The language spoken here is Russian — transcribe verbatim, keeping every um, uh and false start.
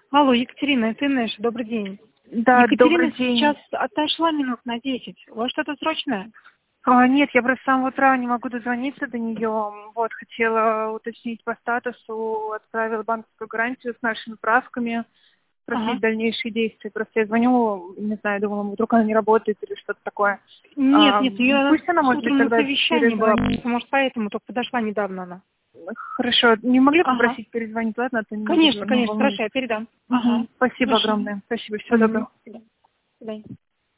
Алло, Екатерина, это Инеша, добрый день. Да, Екатерина добрый день. сейчас отошла минут на десять. У вас что-то срочное? А, нет, я просто с самого утра не могу дозвониться до нее. Вот, хотела уточнить по статусу, отправила банковскую гарантию с нашими правками, спросить Ага. дальнейшие действия. Просто я звоню, не знаю, думала, вдруг она не работает или что-то такое. Нет, А, нет, ее пусть она, с может быть, утром на тогда совещании была, перезвонит. может, поэтому только подошла недавно она. Хорошо, не могли Ага. попросить перезвонить, ладно, а то немного Конечно, ну, конечно, волнуюсь. хорошо, я передам. Ага. Мгм. Спасибо Хорошо. огромное. Спасибо, всего Угу. доброго. До свидания. До свидания.